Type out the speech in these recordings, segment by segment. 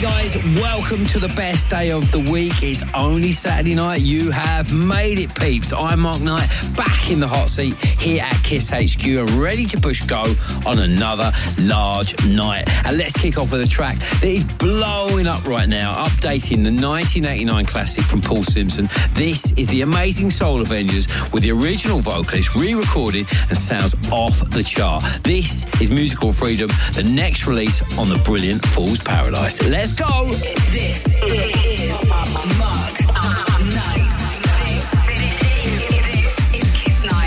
guys, welcome to the best day of the week. It's only Saturday night. You have made it, peeps. I'm Mark Knight, back in the hot seat here at Kiss HQ and ready to push go on another large night. And let's kick off with a track that is blowing up right now, updating the 1989 classic from Paul Simpson. This is the Amazing Soul Avengers with the original vocalist re-recorded and sounds off the chart. This is Musical Freedom, the next release on the brilliant Fool's Paradise. Let's go! This is Mark Knight. This is Kiss Night.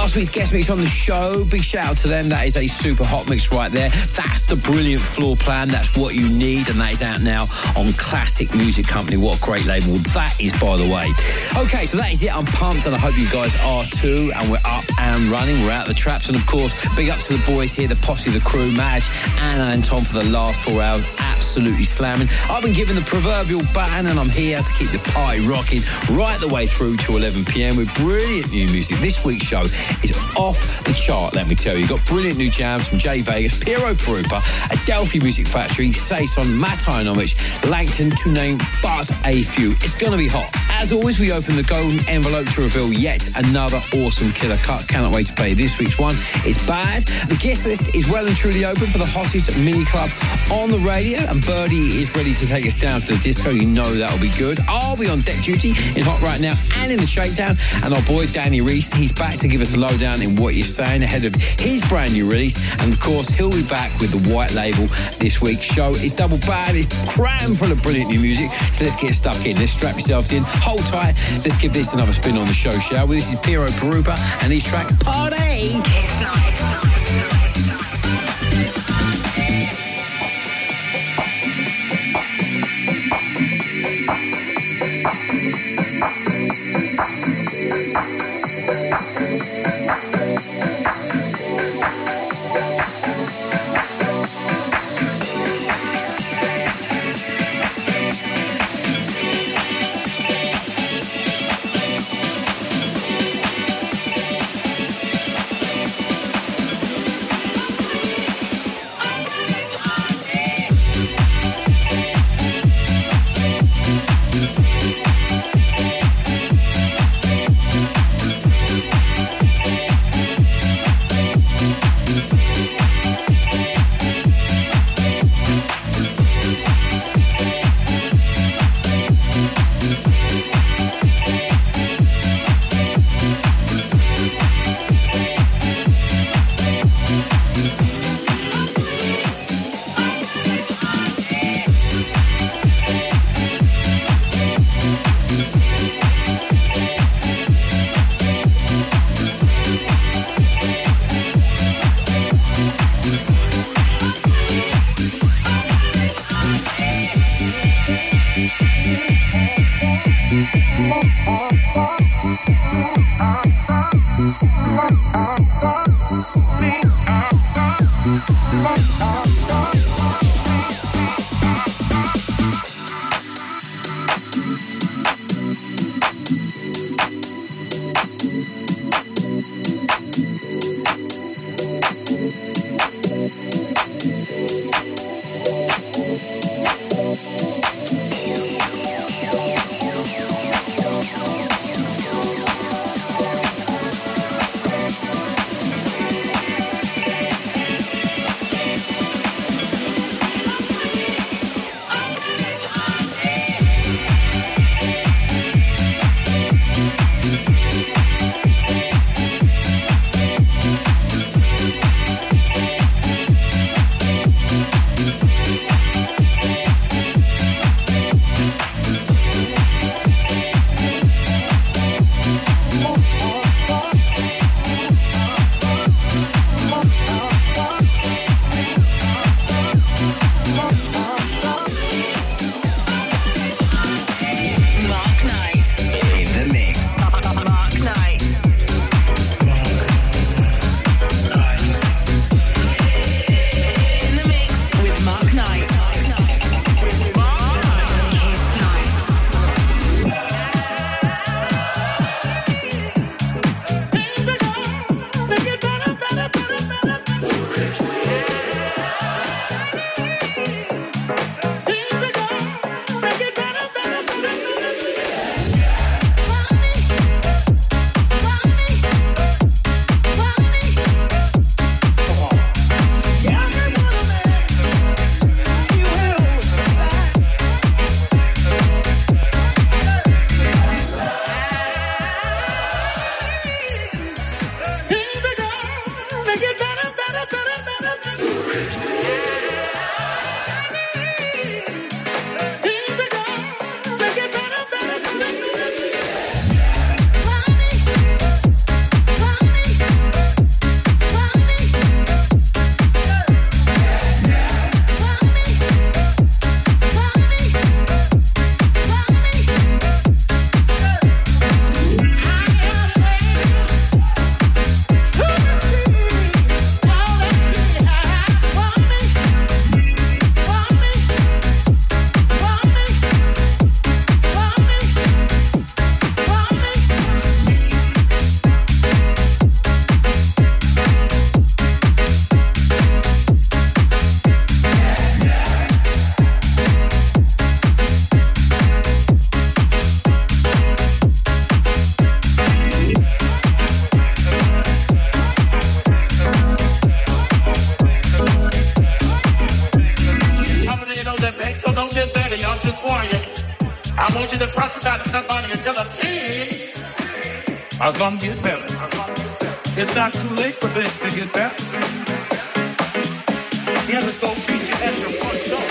last week's guest mix on the show. Big shout out to them. That is a super hot mix right there. That's the brilliant Floor Plan. That's what you need, and that is out now on Classic Music Company. What a great label that is, by the way. Okay, so that is it. I'm pumped, and I hope you guys are too. And we're up and running. We're out of the traps, and of course, big up to the boys here, the posse, the crew, Madge, Anna, and Tom for the last 4 hours. Absolutely slamming. I've been given the proverbial baton, and I'm here to keep the party rocking right the way through to 11 p.m. with brilliant new music. This week's show is off the chart, let me tell you. You've got brilliant new jams from Jay Vegas, Piero Perupa, Adelphi Music Factory, Saison, Matt Ionovich, Langton, to name but a few. It's going to be hot. As always, we open the golden envelope to reveal yet another awesome killer cut. Cannot wait to play this week's one. It's Bad. The guest list is well and truly open for the hottest mini club on the radio, and Birdie is ready to take us down to the disco. You know that'll be good. I'll be on deck duty in Hot Right Now and in the Shakedown, and our boy Danny Reese, he's back to give us a lowdown in What You're Saying ahead of his brand new release, and of course he'll be back with the White Label. This week's show is double bad. It's crammed full of brilliant new music, so let's get stuck in. Let's strap yourselves in, hold tight, let's give this another spin on the show, shall we? This is Piero Perupa and his track Party. Kiss Night. I want you to prophesy to somebody and tell them things are gonna get better. It's not too late for this to get better. Yeah, let's go feature at your front door.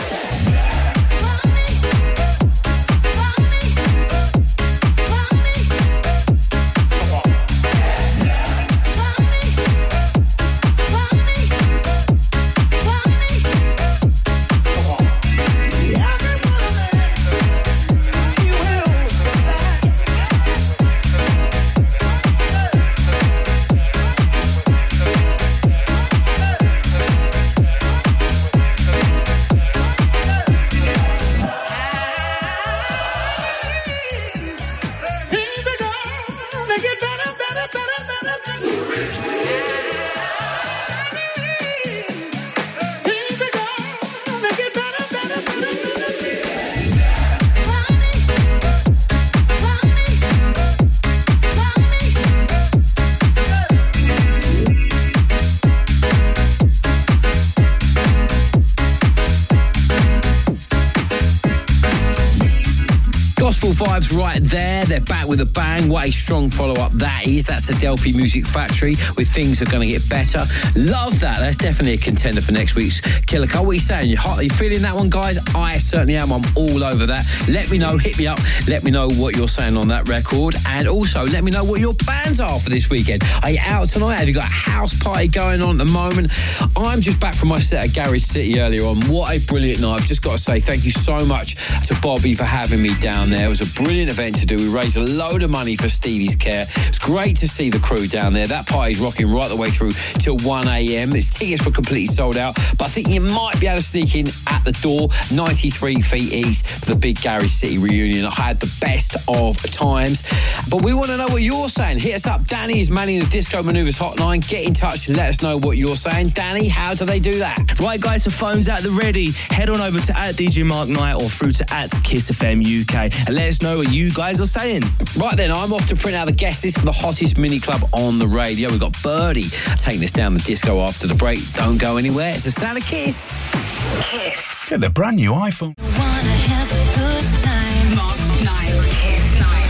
Vibes right there. They're back with a bang. What a strong follow-up that is. That's Adelphi Music Factory with Things Are Gonna Get Better. Love that. That's definitely a contender for next week's Killer Cut. What are you saying? Are you feeling that one, guys? I certainly am. I'm all over that. Let me know. Hit me up. Let me know what you're saying on that record. And also, let me know what your plans are for this weekend. Are you out tonight? Have you got a house party going on at the moment? I'm just back from my set at Garage City earlier on. What a brilliant night. I've just got to say thank you so much to Bobby for having me down there. It was a brilliant event to do. We raised a load of money for Stevie's Care. It's great to see the crew down there. That party's rocking right the way through till 1 a.m. Its tickets were completely sold out, but I think you might be able to sneak in at the door. 93 feet east for the big Garage City reunion. I had the best of times, but we want to know what you're saying. Hit us up. Danny is manning the Disco Maneuvers hotline. Get in touch. Let us know what you're saying. Danny, how do they do that? Right, guys, the phone's at the ready. Head on over to @DJ Mark Knight or through to @Kiss FM UK and let us know what you guys are saying. Right then, I'm off to print out the guest list for the hottest mini club on the radio. We've got Birdie taking us down the disco after the break. Don't go anywhere. It's the sound of Kiss. Kiss. Get the brand new iPhone. Wanna have a good time. Mark Knight. Kiss Night.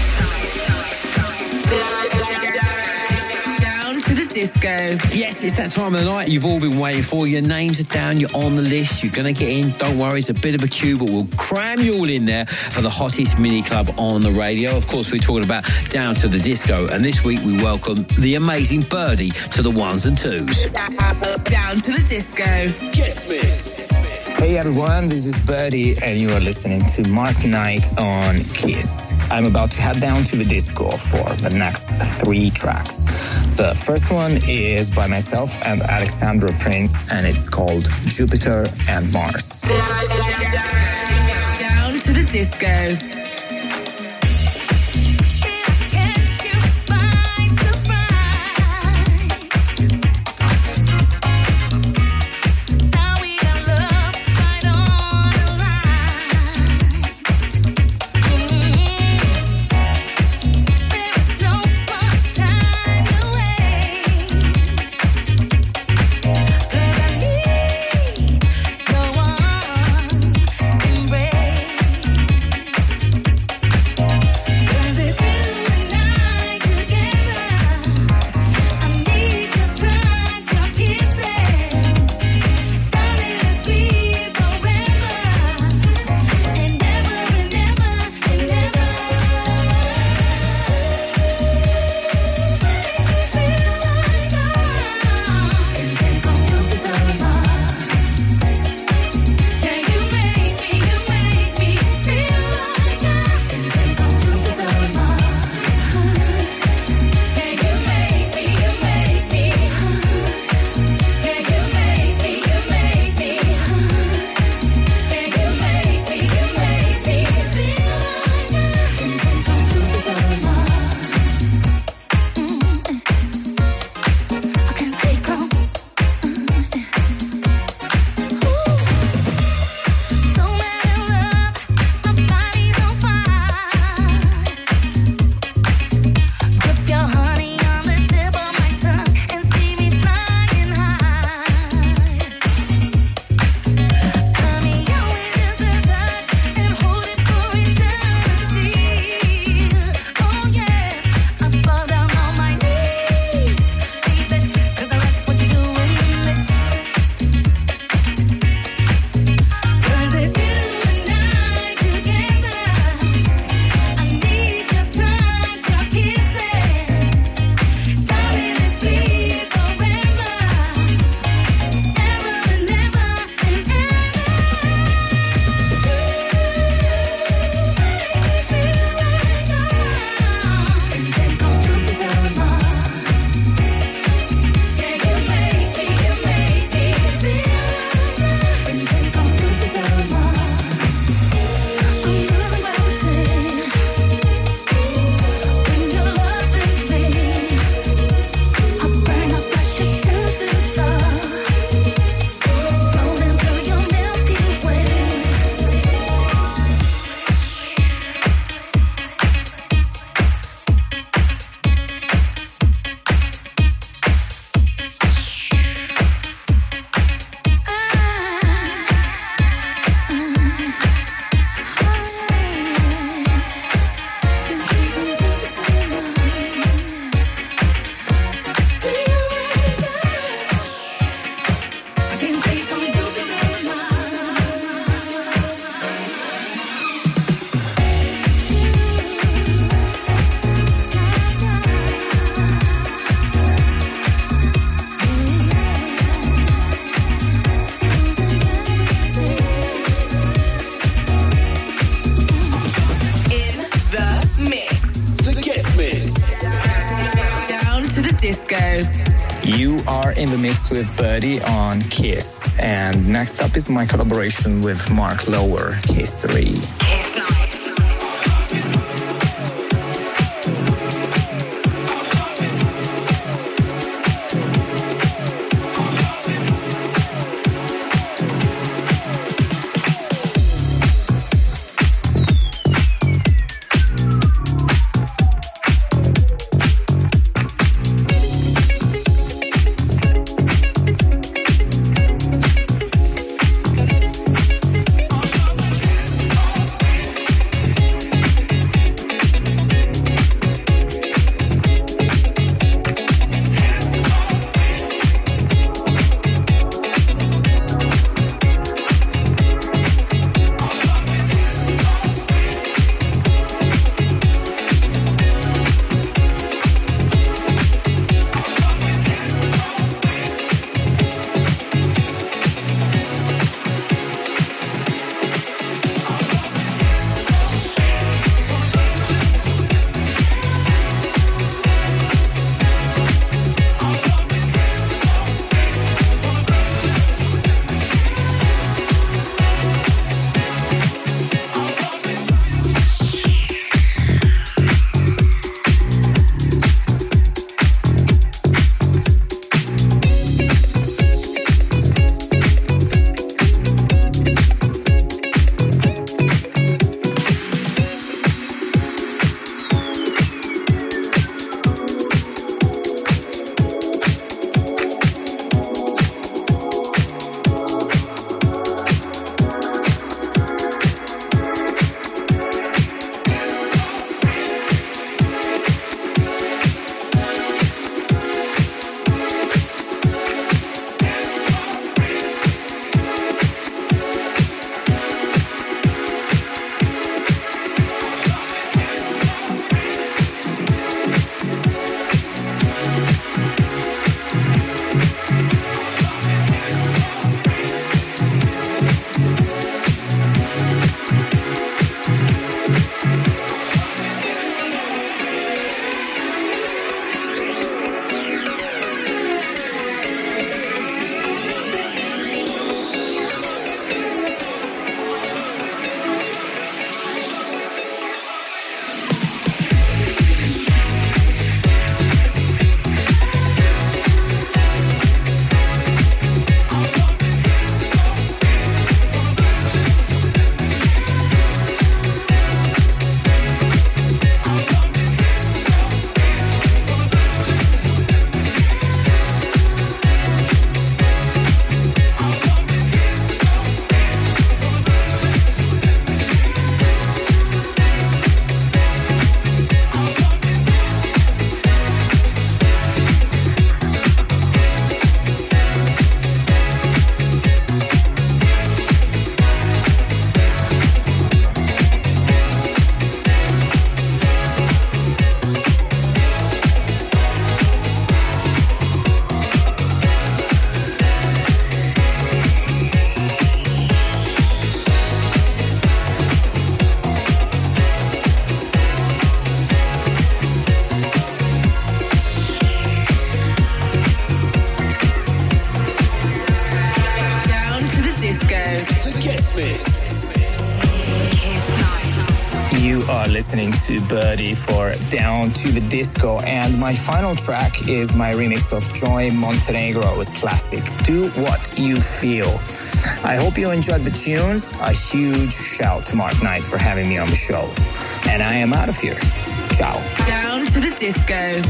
Down to the disco. Yes, it's that time of the night you've all been waiting for. Your names are down, you're on the list, you're going to get in. Don't worry, it's a bit of a queue, but we'll cram you all in there for the hottest mini club on the radio. Of course, we're talking about Down to the Disco, and this week we welcome the amazing Birdie to the ones and twos. Down to the disco. Guest mix. Hey everyone, this is Birdie and you are listening to Mark Knight on Kiss. I'm about to head down to the disco for the next 3 tracks. The first one is by myself and Alexandra Prince and it's called Jupiter and Mars. Down to the disco. Embrace disco. You are in the mix with Birdie on Kiss. And next up is my collaboration with Mark Lower, History. Kiss Night. You are listening to Birdie for Down to the Disco, and my final track is my remix of Joy Montenegro's classic, Do What You Feel. I hope you enjoyed the tunes. A huge shout to Mark Knight for having me on the show. And I am out of here. Ciao. Down to the Disco.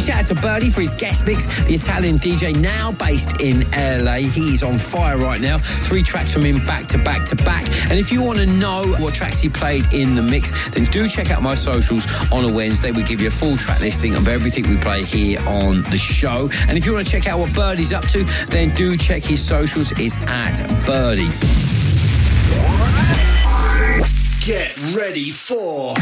shout out to Birdie for his guest mix, the Italian DJ now based in LA. He's on fire right now. 3 tracks from him back to back to back. And if you want to know what tracks he played in the mix, then do check out my socials on a Wednesday. We give you a full track listing of everything we play here on the show. And if you want to check out what Birdie's up to, then do check his socials. It's at Birdie. Get ready for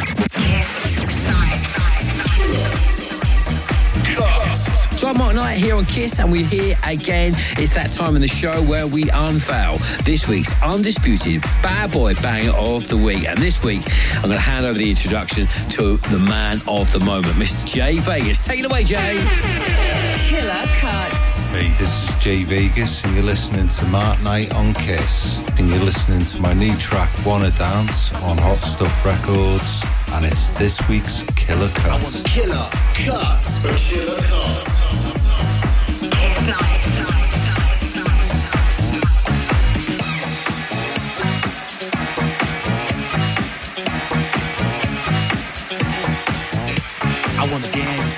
So I'm Mark Knight here on Kiss, and we're here again. It's that time in the show where we unveil this week's undisputed bad boy banger of the week. And this week, I'm going to hand over the introduction to the man of the moment, Mr. Jay Vegas. Take it away, Jay. Killer Cut. Hey, this is Jay Vegas, and you're listening to Mark Knight on Kiss. And you're listening to my new track, Wanna Dance, on Hot Stuff Records. And it's this week's Killer Cut. Killer Cut. Killer Cut. Kiss Night. I wanna dance.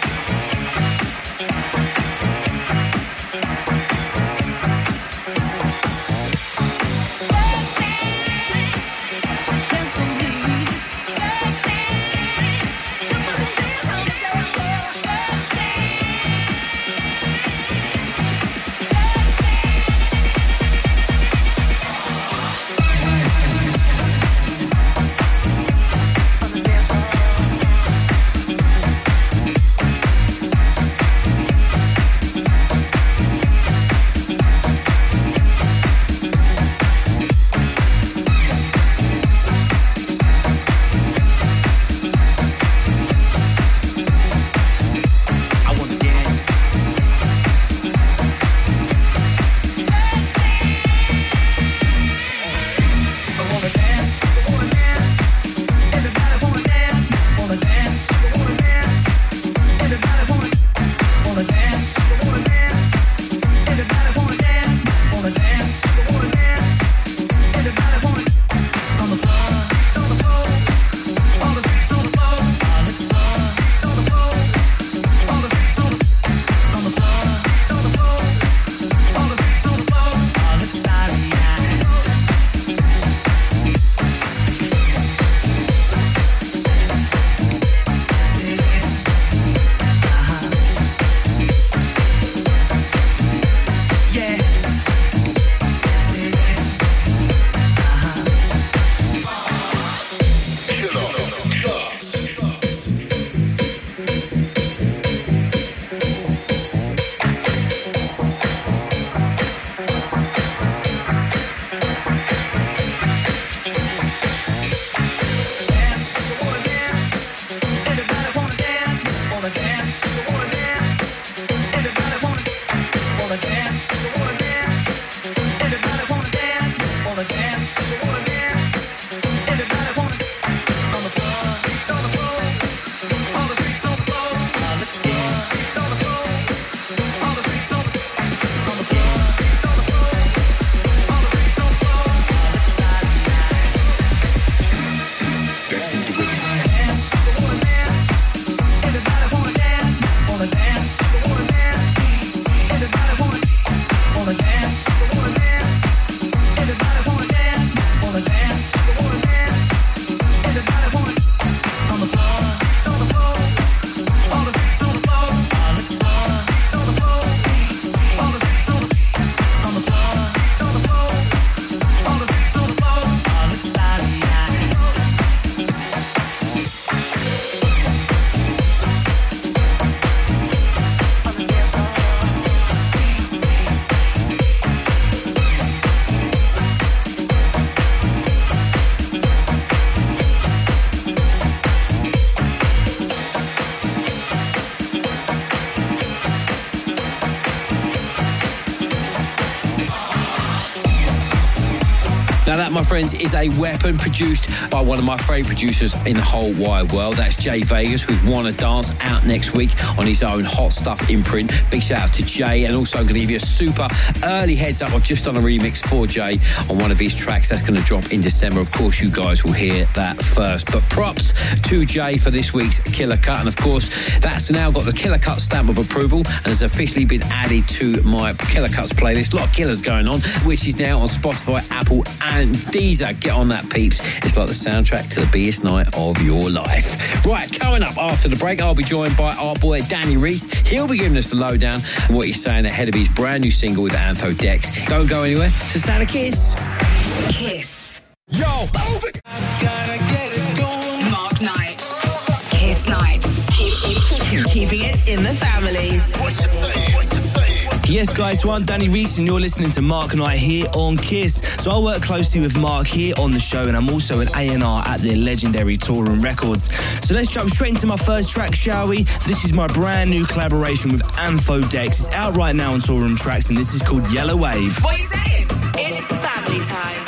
my friends, is a weapon produced by one of my favourite producers in the whole wide world. That's Jay Vegas with Wanna Dance, out next week on his own Hot Stuff imprint. Big shout out to Jay, and also I'm going to give you a super early heads up. I've just done a remix for Jay on one of his tracks that's going to drop in December. Of course, you guys will hear that first. But props to Jay for this week's Killer Cut. And of course, that's now got the Killer Cut stamp of approval and has officially been added to my Killer Cuts playlist. A lot of killers going on, which is now on Spotify, Apple and Deezer. Get on that, peeps. It's like the soundtrack to the biggest night of your life. Right, coming up after the break, I'll be joined by our boy Danny Reese. He'll be giving us the lowdown on what he's saying ahead of his brand new single with Antho Dex. Don't go anywhere. To Sound of Kiss. Kiss. Yo, move it. Gotta get it going. Mark Knight. Kiss Nights. Keeping it in the family. What you saying? What you saying? Yes, guys, so I'm Danny Reese and you're listening to Mark Knight here on Kiss. So I work closely with Mark here on the show, and I'm also an A&R at the legendary Toolroom Records. So let's jump straight into my first track, shall we? This is my brand new collaboration with Antho Dex. It's out right now on Toolroom Tracks, and this is called Yellow Wave. What are you saying? It's family time.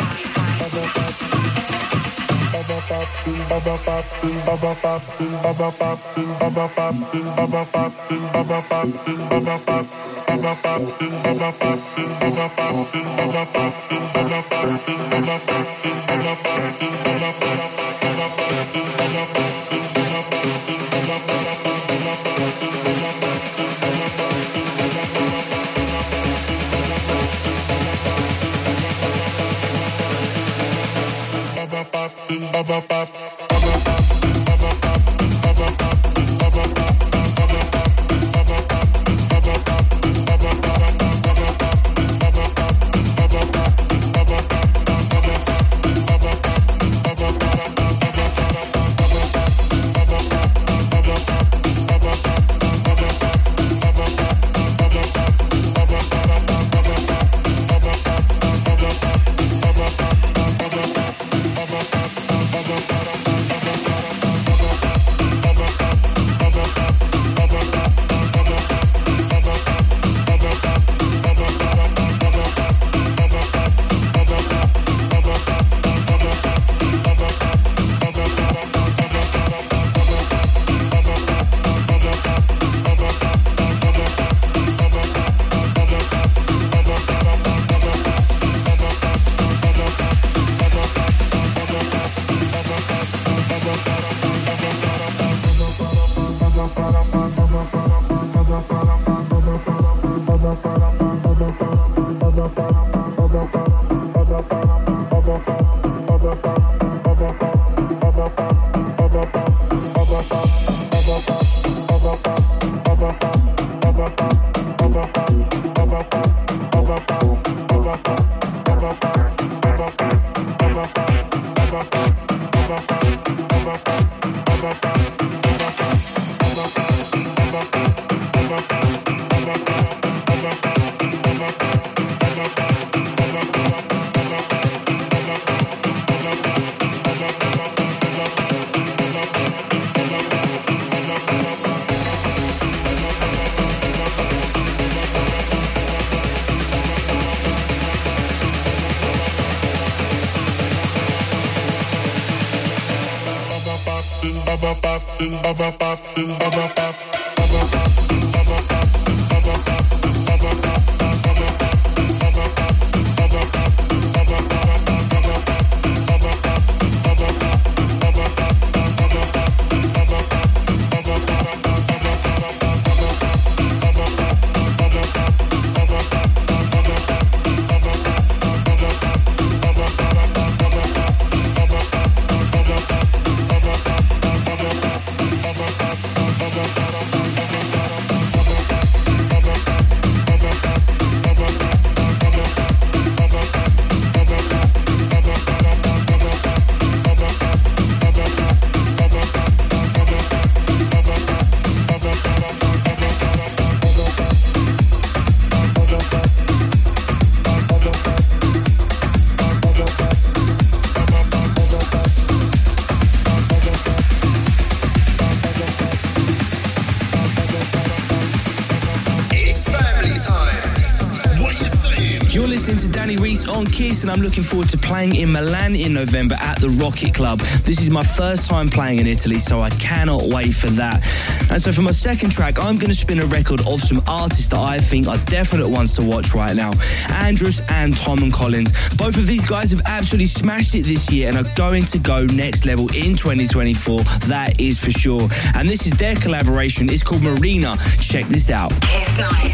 Danny Reese on Kiss, and I'm looking forward to playing in Milan in November at the Rocket Club. This is my first time playing in Italy, so I cannot wait for that. And so for my second track, I'm going to spin a record of some artists that I think are definite ones to watch right now. Andrus and Tom and Collins. Both of these guys have absolutely smashed it this year and are going to go next level in 2024. That is for sure. And this is their collaboration. It's called Marina. Check this out. Kiss Night.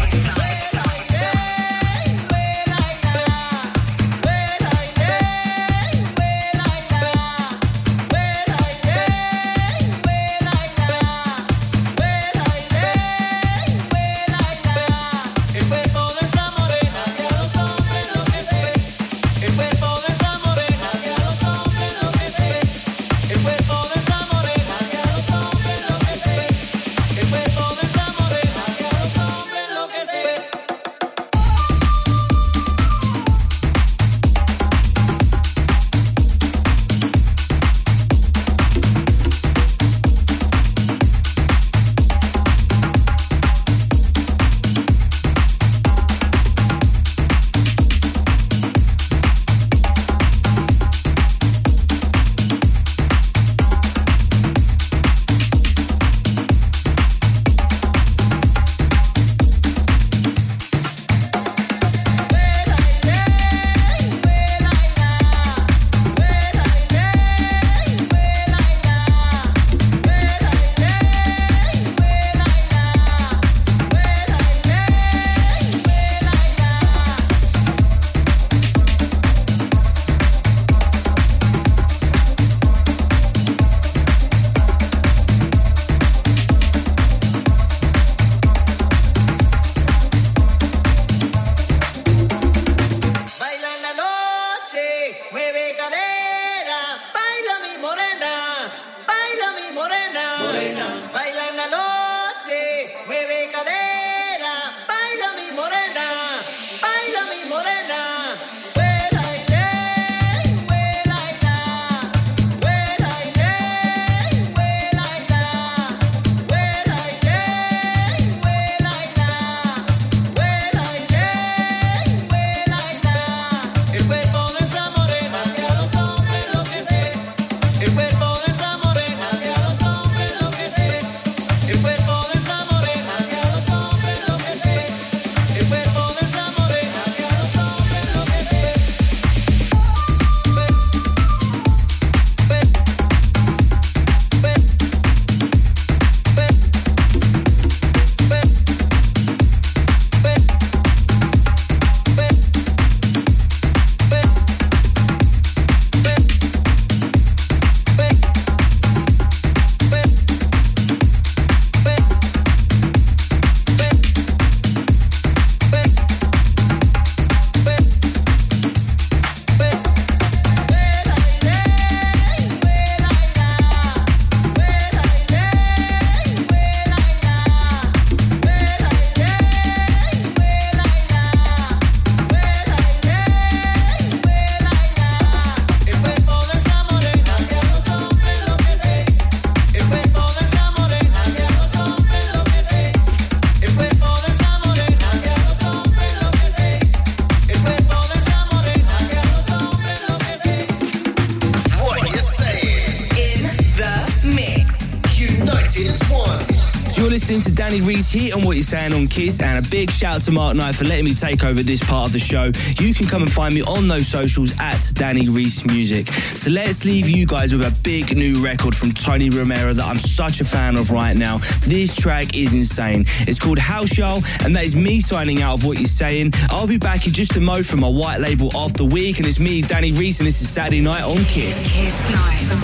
listening to Danny Reese here on What You're Saying on Kiss, and a big shout out to Mark Knight for letting me take over this part of the show. You can come and find me on those socials at Danny Reese Music. So let's leave you guys with a big new record from Tony Romero that I'm such a fan of right now. This track is insane. It's called House Y'all, and that is me signing out of What You're Saying. I'll be back in just a mo from my white label After Week, and it's me, Danny Reese, and this is Saturday Night on Kiss. Kiss Night.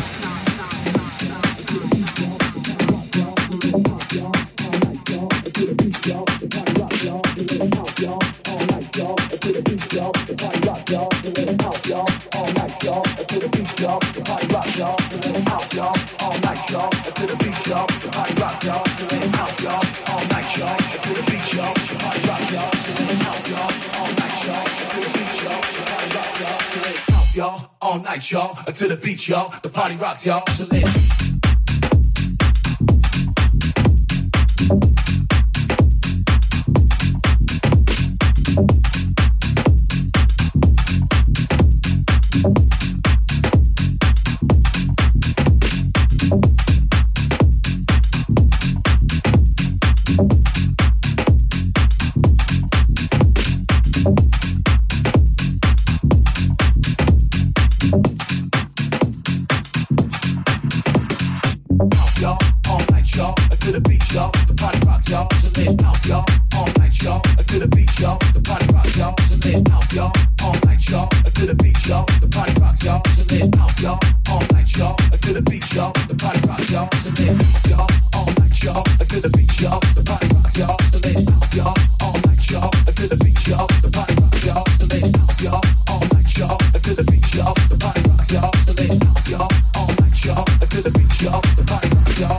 Y'all, all night, y'all, to the beach, y'all. The party rocks, y'all. So let y'all, all night, y'all, to the beach, y'all, the party rocks, y'all, so live house, y'all, all night, y'all, to the beach, y'all, the party rocks, y'all, so live house, y'all, all night, y'all, to the beach, y'all, the party rocks, y'all, so live house, y'all, all night, y'all, to the beach, y'all, the party rocks, y'all, so live house, y'all, all night, y'all, to the beach, y'all, the party rocks, y'all, so live house, y'all, all night, y'all, to the beach, y'all, the party rocks, y'all, so live house, y'all, all night, y'all, to the beach, y'all, the party rocks, y'all, so live house, y'all, all night, y'all, to the beach, y'all, the party rocks, y'all.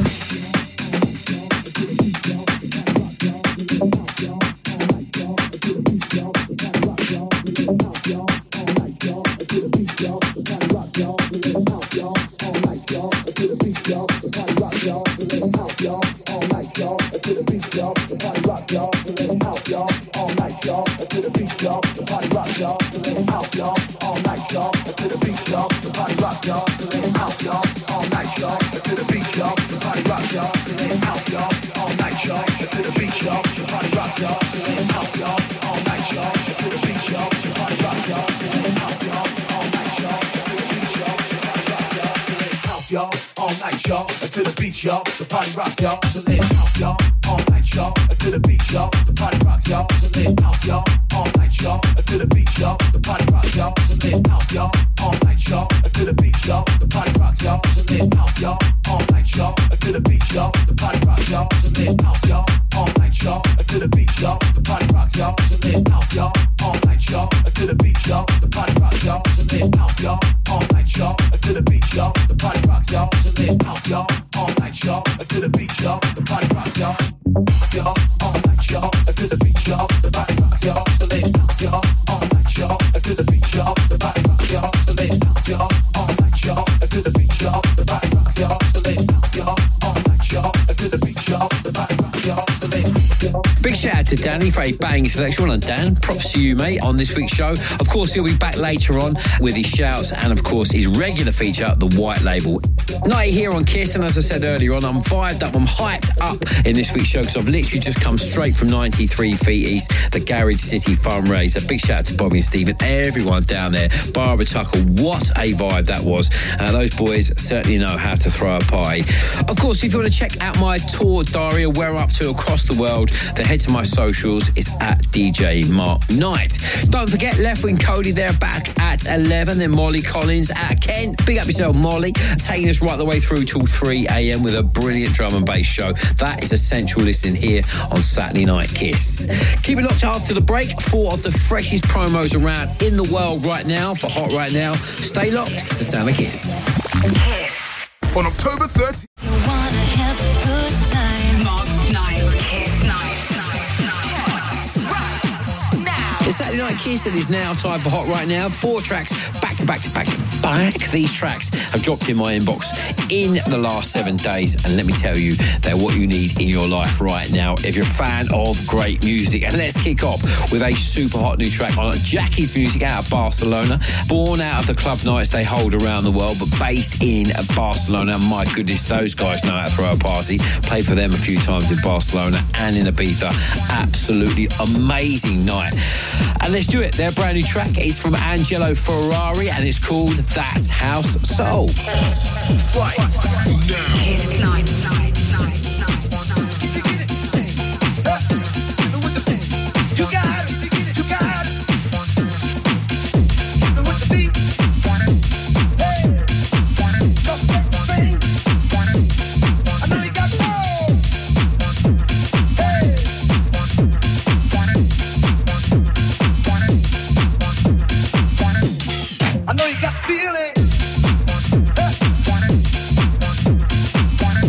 Y'all, all night, y'all, to the beach, y'all, the party rocks, y'all, so live house, y'all, all night, y'all, to the beach, y'all, the party rocks, y'all, so live house, y'all, all night, y'all, to the beach, y'all, the party rocks, y'all, so live house, y'all, all night, y'all, to the beach, y'all, the party rocks, y'all, so live house, y'all, all night, y'all, to the beach, y'all, the party rocks, y'all, so live house, y'all, all night, y'all, to the beach, y'all, the party rocks, y'all, so live house, y'all, all night, y'all, to the beach, y'all, the party rocks, y'all, so live house, y'all, all night, y'all, to the beach, y'all, the party rocks, y'all, so live house, y'all, all night, y'all, to the beach, y'all, the party rocks, y'all, y'all, all night, y'all, to the beach, y'all, the party rocks, y'all, so live house, y'all, all night, y'all, to the beach, y'all, the party rocks, y'all, so live house, y'all, all night, y'all, to the beach, y'all, the party rocks, y'all, so live house, y'all, all night, y'all, to the beach, y'all, the party rocks, y'all, so live house, y'all. Big shout out to Danny for a banging selection. Well done, Dan. Props to you, mate, on this week's show. Of course, he'll be back later on with his shouts and, of course, his regular feature, The White Label. Night here on Kiss, and as I said earlier on, I'm vibed up, I'm hyped up in this week's show because I've literally just come straight from 93 Feet East, the Garage City fundraiser. Big shout out to Bobby and Stephen, everyone down there. Barbara Tucker, what a vibe that was. Those boys certainly know how to throw a party. Of course, if you want to check out my tour diary of where I'm up to across the world, then head to my socials. It's at DJ Mark Knight. Don't forget, Left Wing Cody there back at 11. Then Molly Collins at Kent. Big up yourself, Molly. Taking us right the way through till 3 a.m. with a brilliant drum and bass show. That is essential listening here on Saturday Night Kiss. Keep it locked after the break. 4 of the freshest promos around in the world right now for Hot Right Now. Stay locked. It's the sound of Kiss. Kiss. On October 30th. You wanna have a good time. Mark Knight. Kiss Night. It's Saturday Night Kiss, and it's now time for Hot Right Now. 4 tracks back to back to back to back. These tracks have dropped in my inbox in the last 7 days, and let me tell you, they're what you need in your life right now if you're a fan of great music. And let's kick off with a super hot new track on Jackie's Music out of Barcelona. Born out of the club nights they hold around the world, but based in Barcelona. My goodness, those guys know how to throw a party. Played for them a few times in Barcelona and in Ibiza. Absolutely amazing night. And let's do it. Their brand new track is from Angelo Ferrari, and it's called That's House Soul. Right now. Kiss Night. I know you got feeling.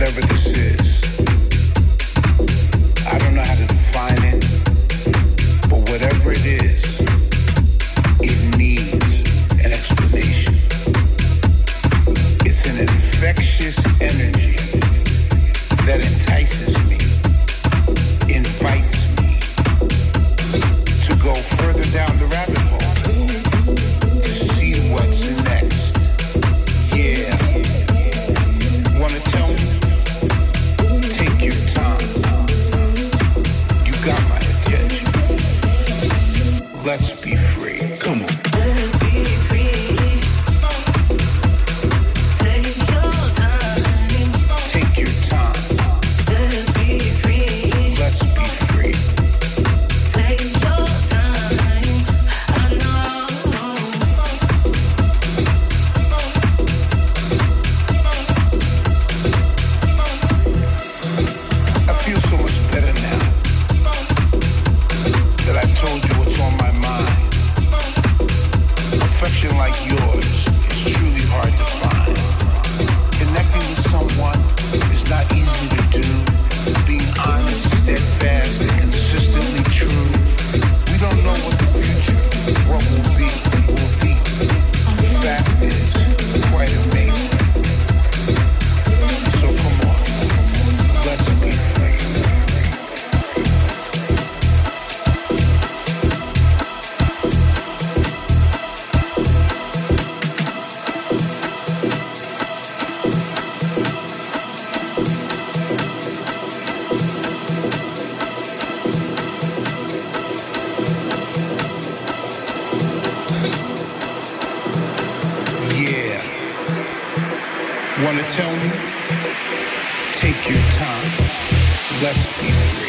whatever this is. I don't know how to define it, but whatever it is, it needs an explanation. It's an infectious energy that entices me, invites me to go further down the rabbit hole, to see what's next. Yeah. Wanna tell me? Take your time. You got my attention. Let's be free. Come on. Wanna tell me? Take your time. Let's be free.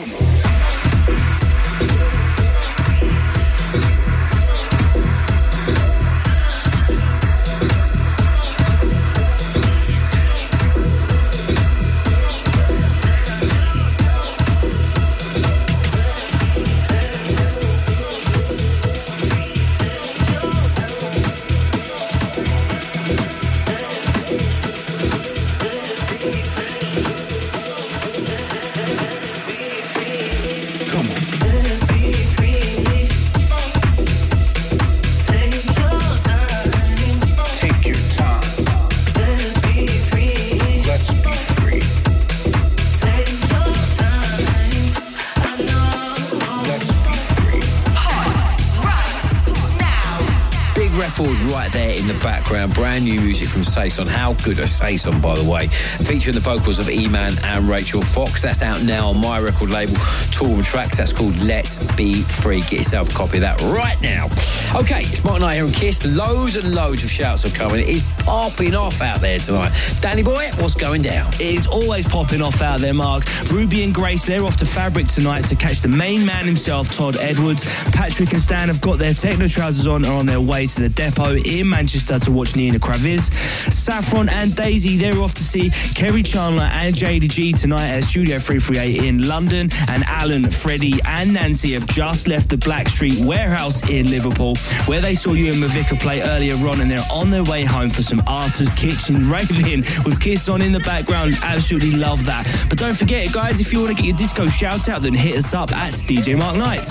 Right there in the background, brand new music from Sason. How good are Sason, by the way? Featuring the vocals of E-Man and Rachel Fox. That's out now on my record label, Toolroom Tracks. That's called Let's Be Free. Get yourself a copy of that right now. Okay, it's Mark Knight here on Kiss. Loads and loads of shouts are coming. It is popping off out there tonight. Danny boy, what's going down? It is always popping off out there, Mark. Ruby and Grace, they're off to Fabric tonight to catch the main man himself, Todd Edwards. Patrick and Stan have got their techno trousers on and are on their way to the depot in Manchester to watch Nina Kraviz. Saffron and Daisy, they're off to see Kerry Chandler and JDG tonight at Studio 338 in London. And Alan, Freddie and Nancy have just left the Blackstreet Warehouse in Liverpool, where they saw you and Mavica play earlier on, and they're on their way home for some After's Kitchen raving with Kiss on in the background. Absolutely love that. But don't forget, guys, if you want to get your disco shout out, then hit us up at DJ Mark Knight.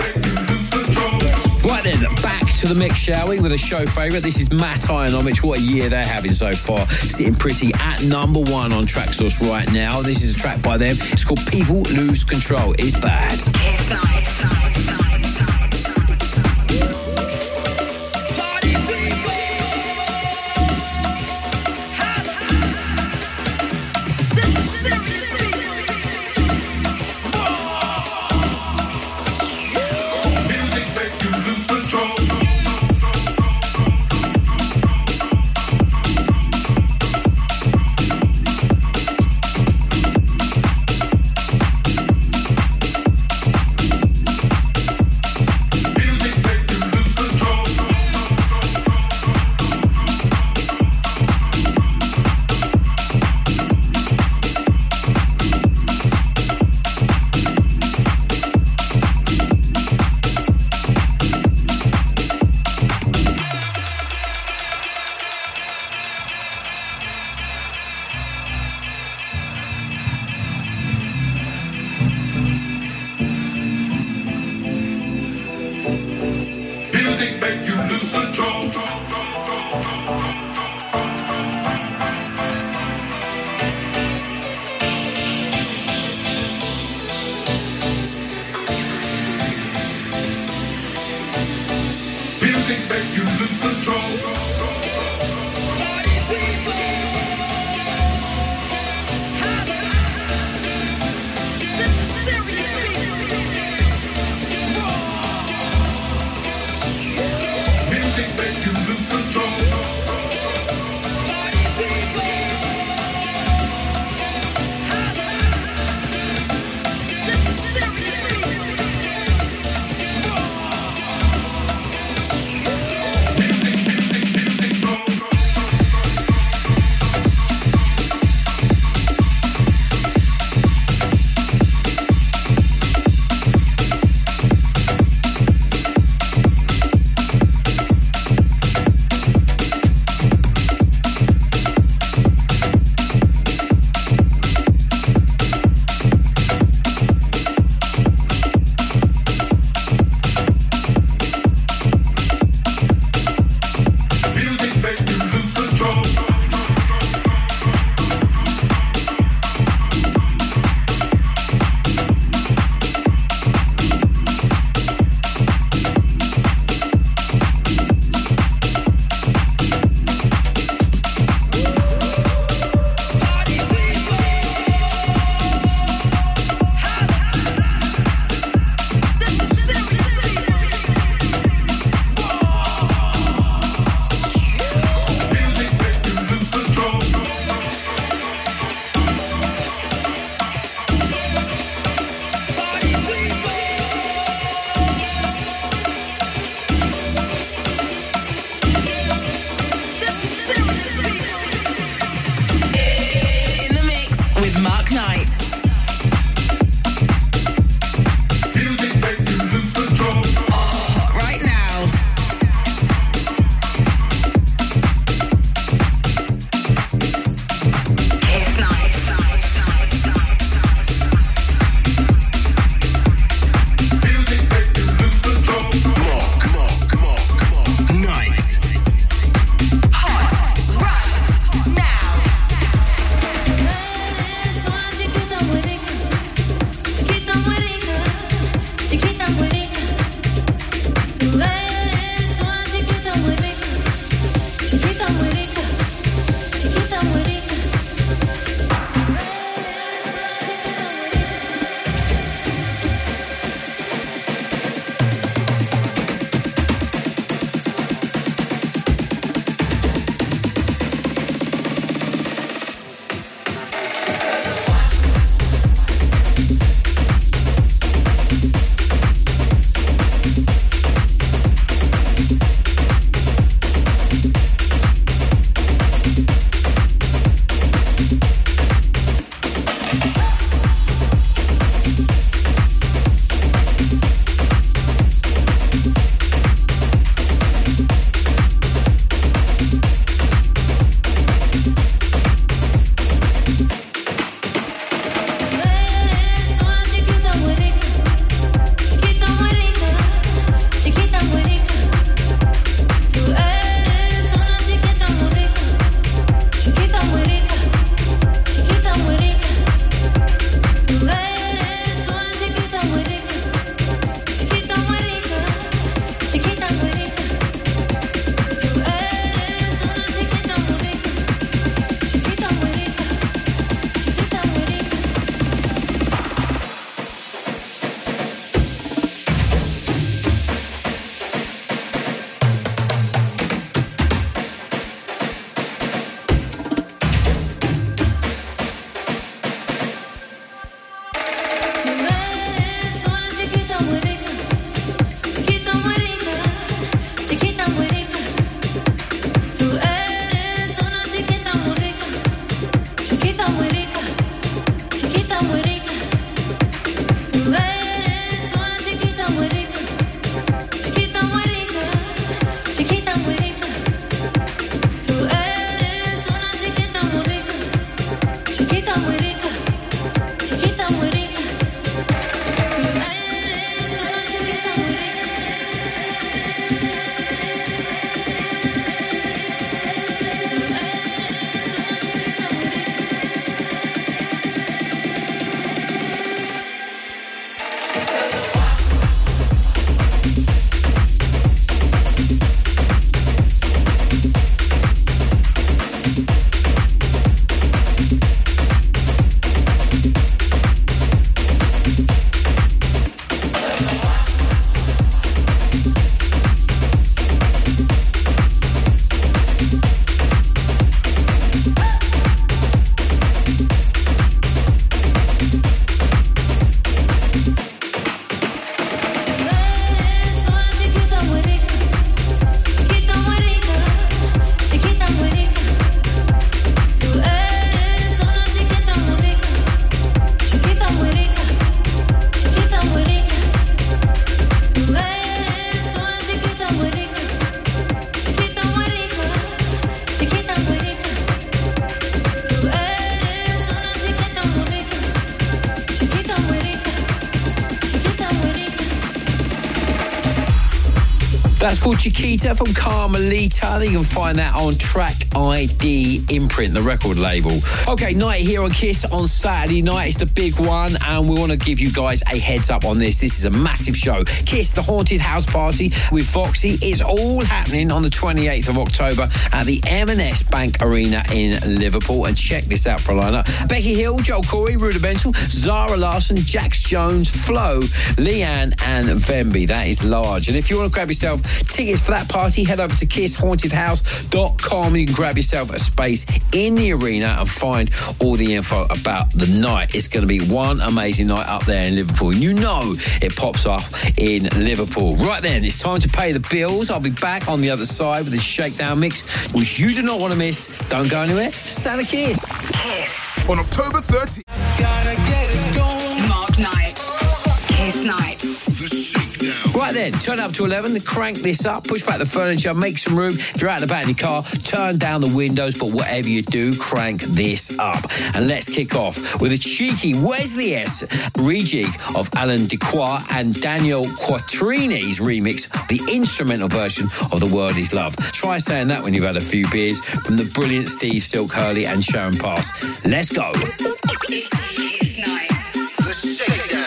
Right then, back to the mix, shall we, with a show favourite. This is Matt Ionomich. What a year they're having so far. Sitting pretty at number one on Traxsource right now. This is a track by them. It's called People Lose Control. It's bad. Kiss Night. That's called Chiquita from Carmelita. You can find that on Track ID Imprint, the record label. Okay, night here on Kiss on Saturday night. It's the big one, and we want to give you guys a heads up on this. This is a massive show. Kiss, the Haunted House Party with Foxy is all happening on the 28th of October at the M&S Bank Arena in Liverpool. And check this out for a lineup. Becky Hill, Joel Corey, Rudimental, Zara Larson, Jax Jones, Flo, Leanne and Venby. That is large. And if you want to grab yourself tickets for that party, head over to kisshauntedhouse.com. You can grab yourself a space in the arena and find all the info about the night. It's going to be one amazing night up there in Liverpool. And you know it pops up in Liverpool. Right then, it's time to pay the bills. I'll be back on the other side with a shakedown mix, which you do not want to miss. Don't go anywhere. Santa Kiss. Kiss. On October 30th. Mark Knight. Kiss Night. Right then, turn up to 11, crank this up, push back the furniture, make some room. If you're out and about in your car, turn down the windows, but whatever you do, crank this up. And let's kick off with a cheeky Wesley S. rejig of Alan Dequoy and Daniel Quattrini's remix, the instrumental version of The Word Is Love. Try saying that when you've had a few beers, from the brilliant Steve Silk Hurley and Sharon Pass. Let's go. It's Kiss Night. The Shakedown.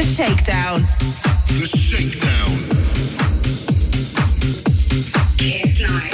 The Shakedown. The Shakedown. Kiss Night.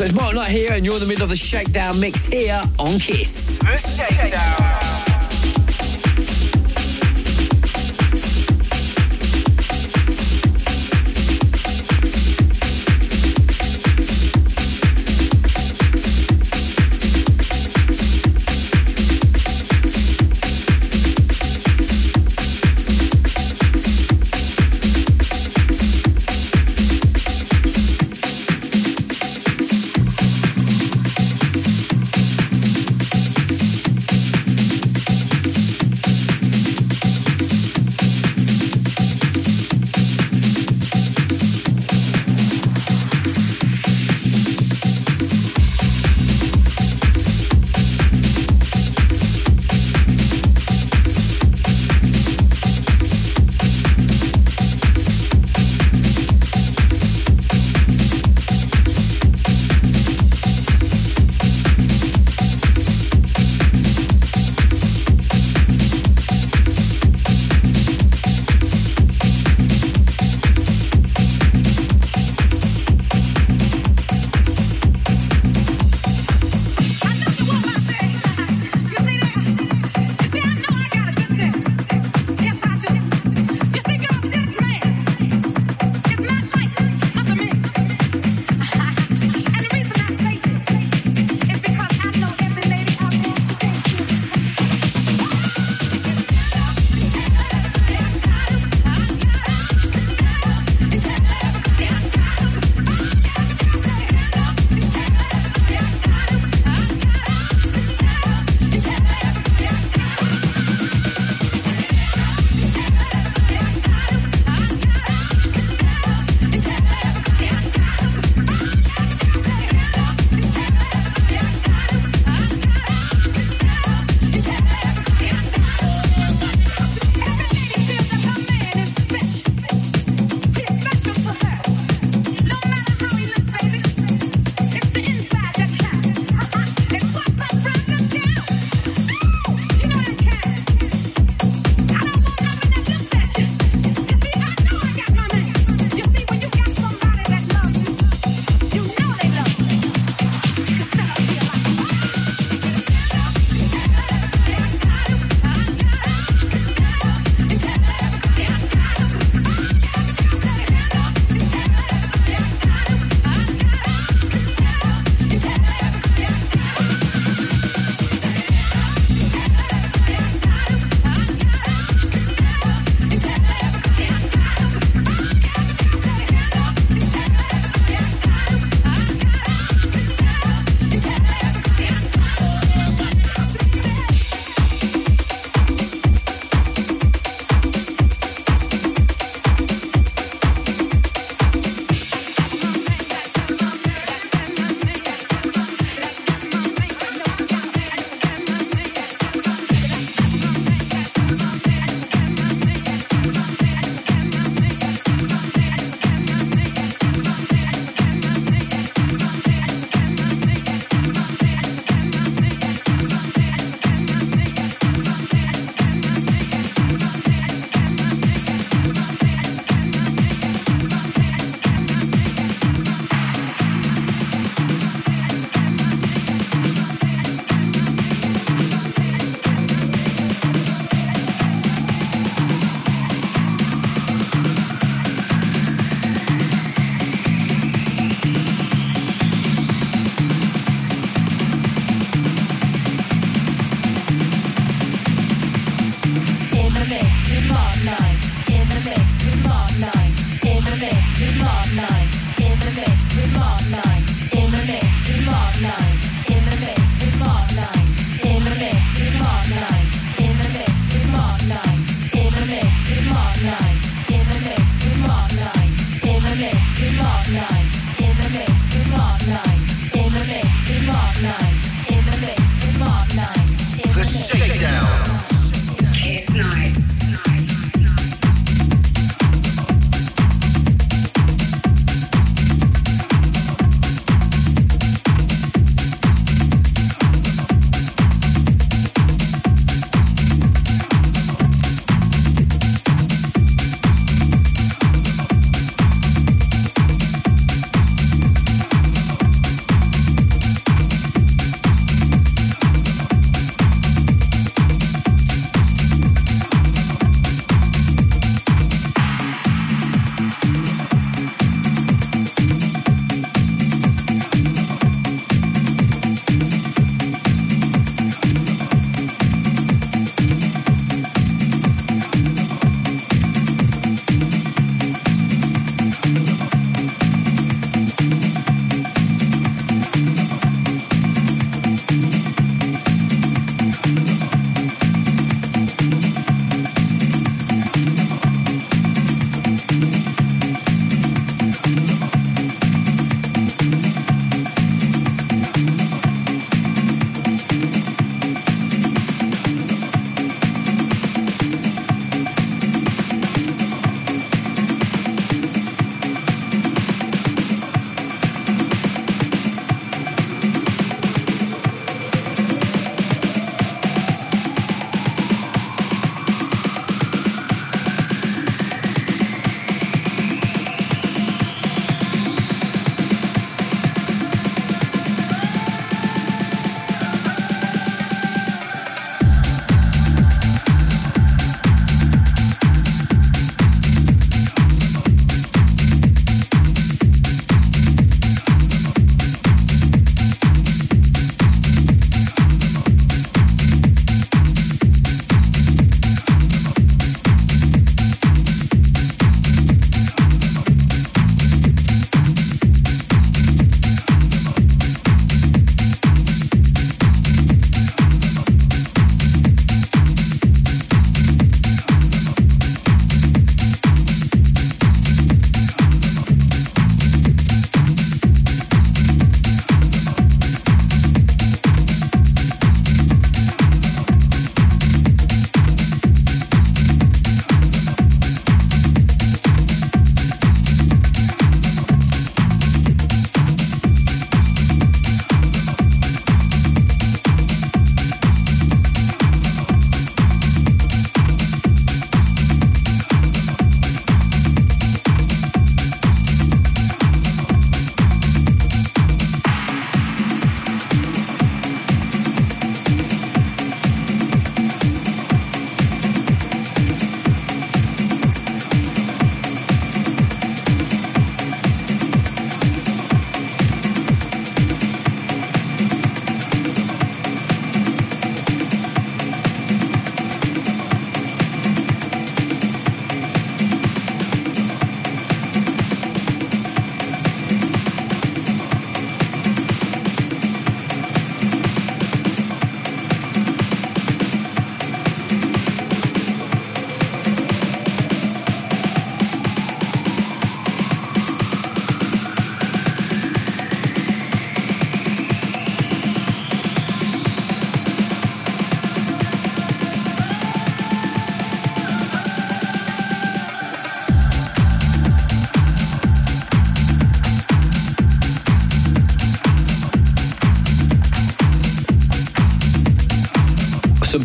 it's Mark Knight here, and you're in the middle of the Shakedown mix here on Kiss. The Shakedown.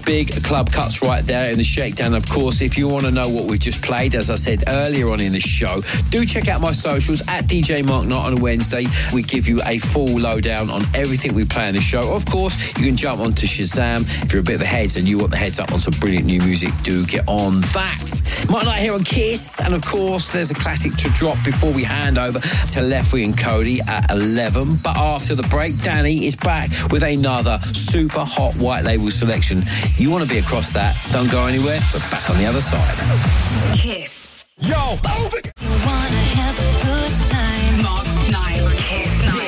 big club cuts right there in the shakedown. Of course, if you want to know what we've just played, as I said earlier on in the show, do check out my socials at DJ Mark Knight on a Wednesday. We give you a full lowdown on everything we play in the show. Of course, you can jump onto Shazam. If you're a bit of a heads and you want the heads up on some brilliant new music, do get on that. Mark Knight here on Kiss, and of course, there's a classic to drop before we hand over to Lefty and Cody at 11. But after the break, Danny is back with another super hot white label selection. You want to be across that? Don't go anywhere. We're back on the other side. Kiss. Yo, move it. You wanna have a good time. Mark Knight. Kiss Night.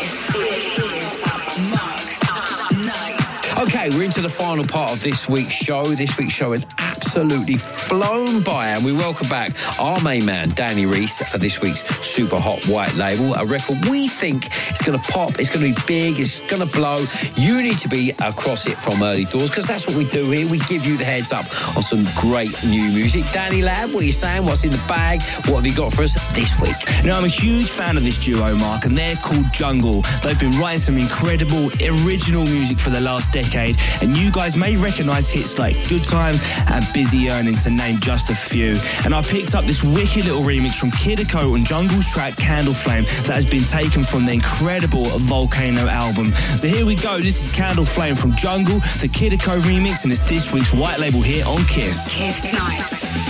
Okay, we're into the final part of this week's show. This week's show has absolutely flown by, and we welcome back our main man, Danny Reese, for this week's super hot white label, a record we think is going to pop, it's going to be big, it's going to blow. You need to be across it from early doors, because that's what we do here. We give you the heads up on some great new music. Danny Lab, what are you saying? What's in the bag? What have you got for us this week? Now, I'm a huge fan of this duo, Mark, and they're called Jungle. They've been writing some incredible, original music for the last decade, and you guys may recognise hits like Good Times and Busy Earning, to name just a few. And I picked up this wicked little remix from Kid Ako on Jungle's track Candle Flame that has been taken from the incredible Volcano album. So here we go. This is Candle Flame from Jungle, the Kid Ako remix, and it's this week's white label here on Kiss. Kiss Night.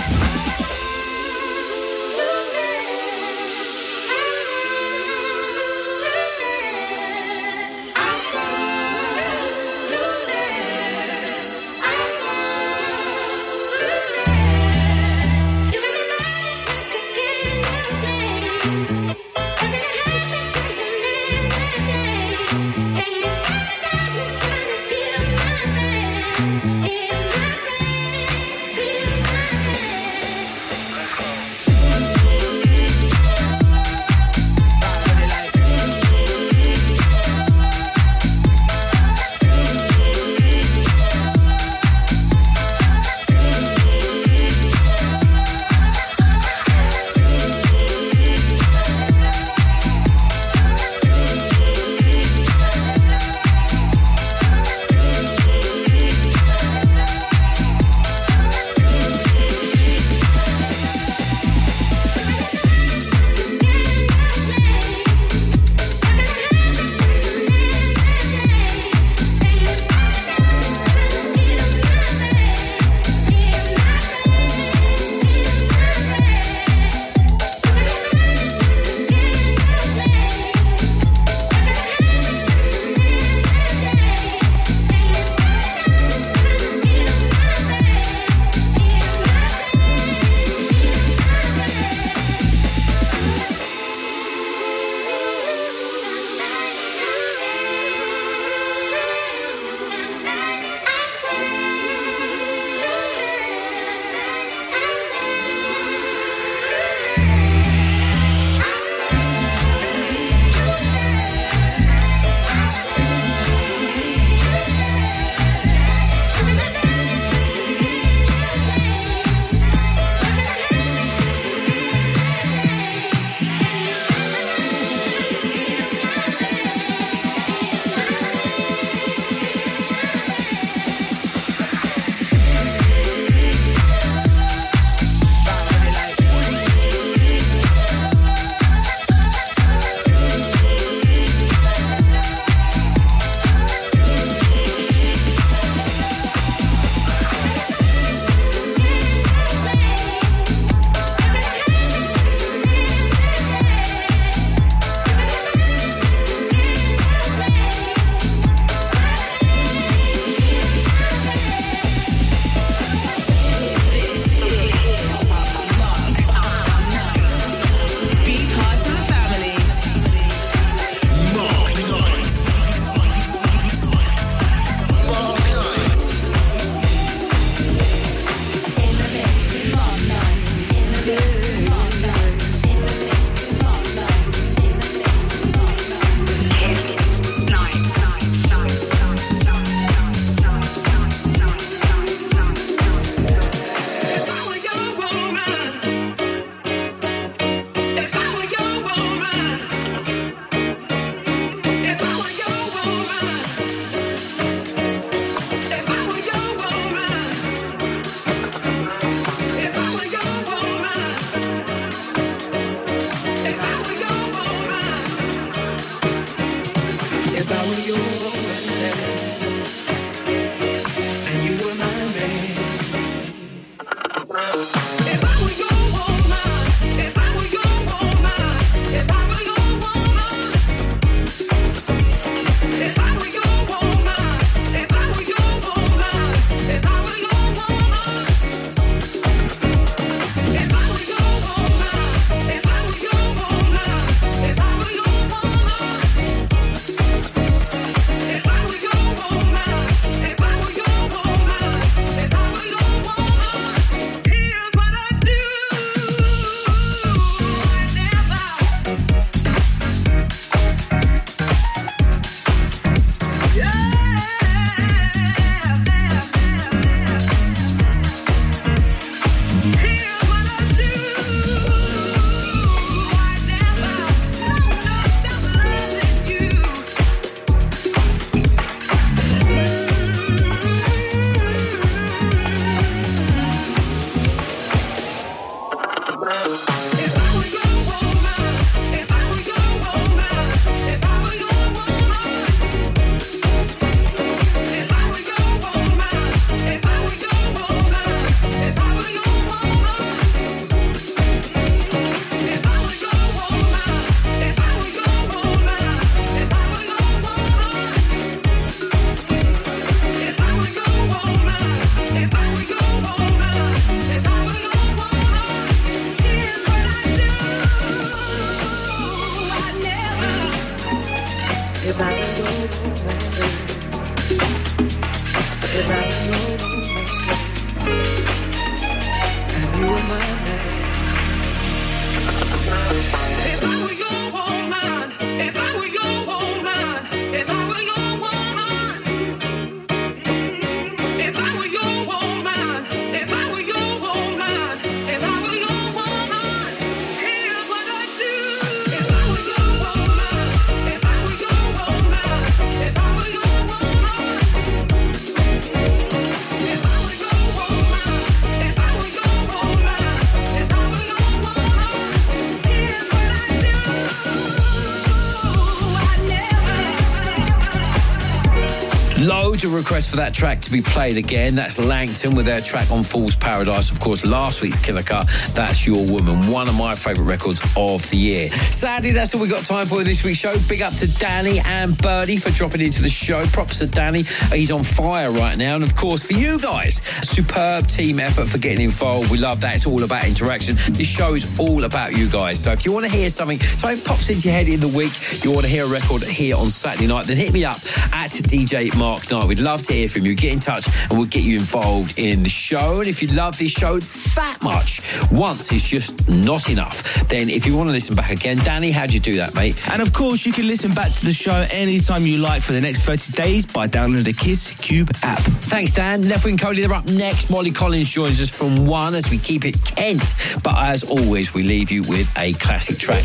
Loads of requests for that track to be played again. That's Langton with their track on Fool's Paradise. Of course, last week's Killer Cut, That's Your Woman, one of my favourite records of the year. Sadly, that's all we've got time for in this week's show. Big up to Danny and Birdie for dropping into the show. Props to Danny. He's on fire right now. And of course, for you guys, superb team effort for getting involved. We love that. It's all about interaction. This show is all about you guys. So if you want to hear something pops into your head in the week, you want to hear a record here on Saturday night, then hit me up at DJ Mark Knight. We'd love to hear from you. Get in touch and we'll get you involved in the show. And if you love this show that much, once is just not enough. Then if you want to listen back again, Danny, how'd you do that, mate? And of course, you can listen back to the show anytime you like for the next 30 days by downloading the Kiss Cube app. Thanks, Dan. Left Wing Cody, they're up next. Molly Collins joins us from 1 as we keep it Kent. But as always, we leave you with a classic track.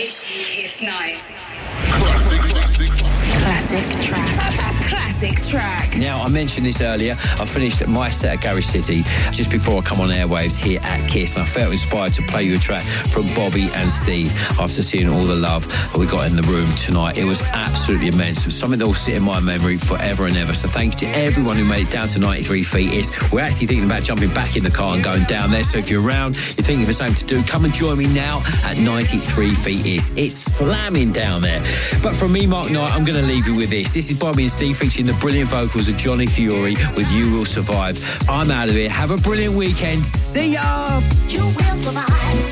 It's nice. Classic track. Now, I mentioned this earlier. I finished my set at Garage City just before I come on airwaves here at Kiss, and I felt inspired to play you a track from Bobby and Steve after seeing all the love we got in the room tonight. It was absolutely immense. It was something that will sit in my memory forever and ever. So thank you to everyone who made it down to 93 feet. We're actually thinking about jumping back in the car and going down there. So if you're around, you're thinking of something to do, come and join me now at 93 feet. It's slamming down there. But from me, Mark Knight, I'm going to leave you with this. This is Bobby and Steve featuring the brilliant vocals of Johnny Fiore with You Will Survive. I'm out of here. Have a brilliant weekend. See ya! You will survive.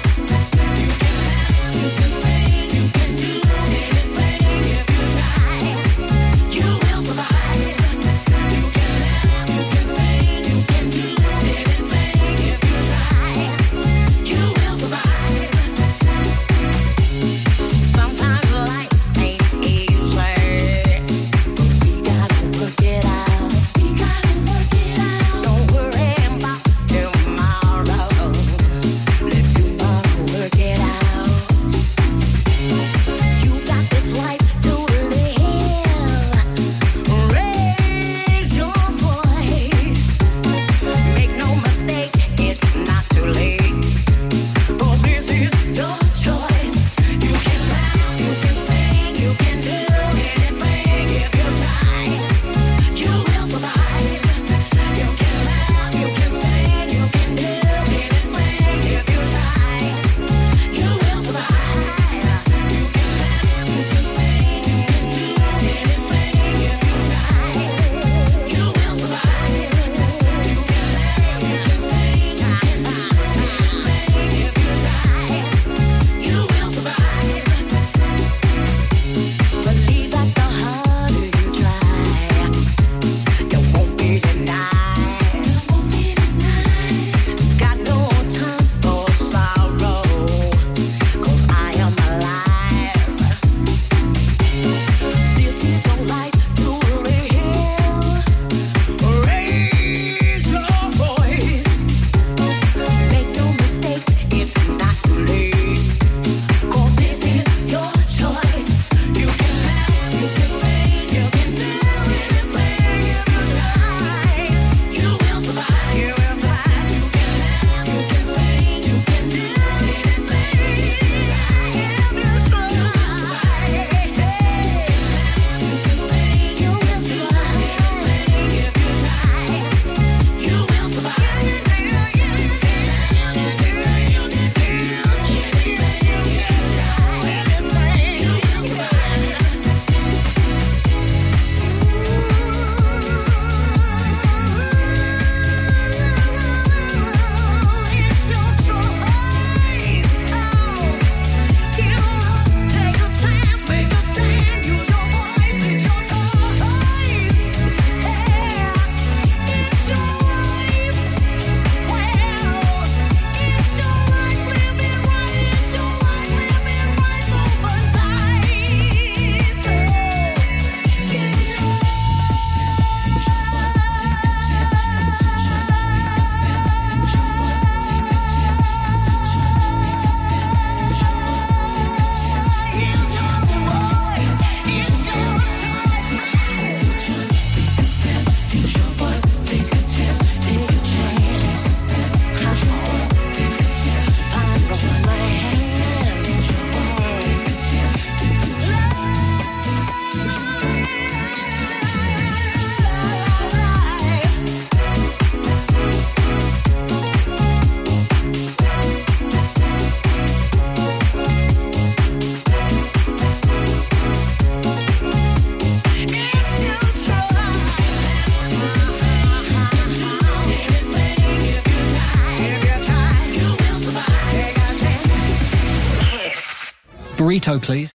burrito, please.